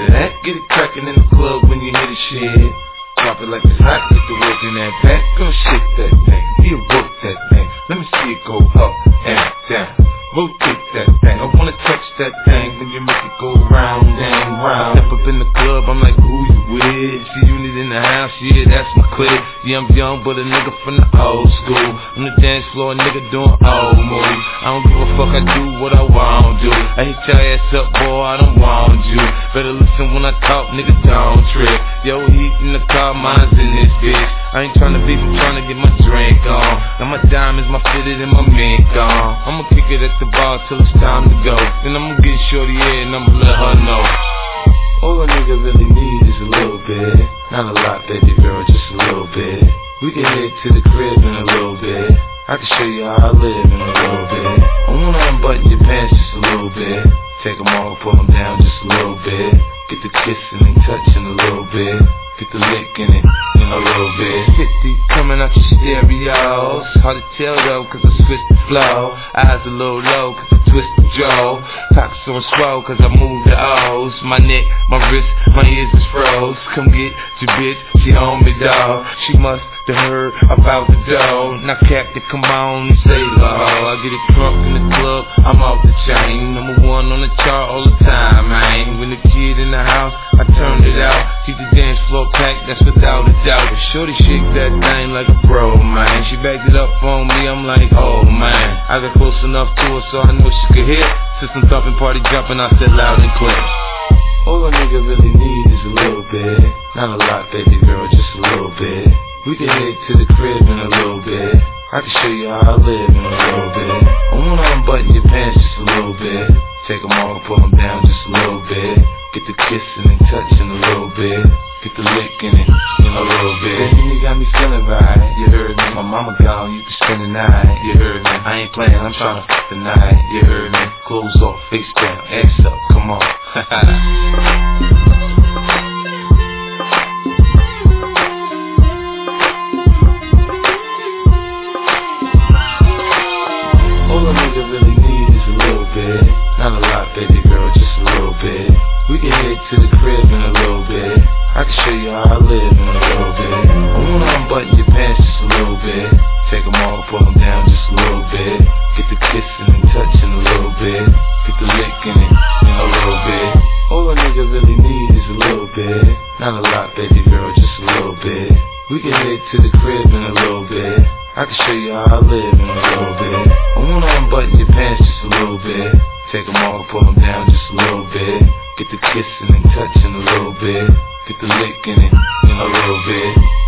of that. Get it crackin' in the club when you hear the shit. Drop it like it's hot, get the work in that back. Gonna shake that thing, see it work that thing. Let me see it go up and down. Rotate that thing, I wanna touch that thing when you make it go round and round. Step up in the club, I'm like, who you with? See unit in the house, yeah, that's my clique. Yeah, I'm young, but a nigga from the old school. On the dance floor, a nigga doing old moves. I don't give a fuck, I do what I want to do. I hit your ass up, boy, I don't want you. Better listen when I talk, nigga, don't trip. Yo, heat in the car, mine's in this bitch. I ain't tryna beef, I'm tryna get my drink on. Now my diamonds, my fitted, and my mink on. I'ma kick it at the bar till it's time to go. Then I'ma get shorty in and I'ma let her know. All a nigga really need is a little bit. Not a lot, baby girl, just a little bit. We can head to the crib in a little bit. I can show you how I live in a little bit. I wanna unbutton your pants just a little bit. Take them off, pull them down just a little bit. Get the kissing and touching a little bit. Get the licking it in a little bit. 50 coming out your stereos. Hard to tell though, cause I switched the flow. Eyes a little low, cause I twist the jaw. Pockets on swole, cause I move the O's. My neck, my wrist, my ears is froze. Come get your bitch, she on me, dawg. She must have heard about the dough. Now Captain, come on and save the hoe. I get it drunk in the club, I'm off the chain. Number one on the chart all the time, man. When the kid in the house, I turned it out. Keep the dance floor packed, that's without a doubt. But shorty shake that thing like a pro, man. She backed it up on me, I'm like, oh man. I got close enough to her so I know she could hear. System thumping, party jumping, I said loud and clear. All a nigga really need is a little bit. Not a lot, baby girl, just a little bit. We can head to the crib in a little bit. I can show you how I live in a little bit. I wanna unbutton your pants just a little bit. Take them off, pull them down just a little bit. Get the kissing and touching a little bit. Get the licking it in a little bit. Then you got me feeling right, you heard me. My mama gone, you can spend the night, you heard me. I ain't playing, I'm tryna fuck the night, you heard me. Clothes off, face down, ass up, come on. All a nigga really need is a little bit. Not a lot, baby girl, just a little bit. We can head to the crib in a little bit. I can show you how I live in a little bit. I wanna unbutton your pants just a little bit. Take them off, pull them down just a little bit. Get the kissing and touching a little bit. Get the licking it in a little bit. All a nigga really need is a little bit. Not a lot, baby girl, just a little bit. We can head to the crib in a little bit. I can show you how I live in a little bit. I wanna unbutton your pants just a little bit. Take them off, pull them down just a little bit. Get the kissing and touching a little bit. Get the licking it in a little bit.